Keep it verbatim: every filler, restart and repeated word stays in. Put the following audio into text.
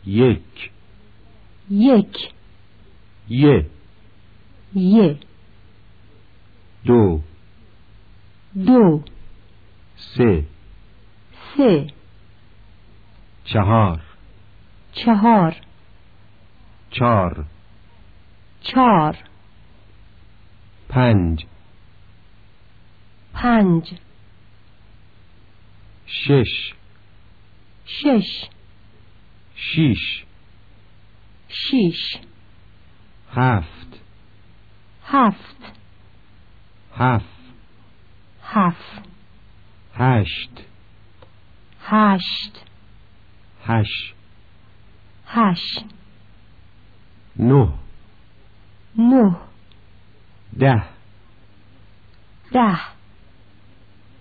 یک یک یه یه دو دو سه سه چهار چهار چار چهار پنج پنج شش شش شیش شیش هفت هفت هفت هفت هشت هشت هشت هشت نه نه ده ده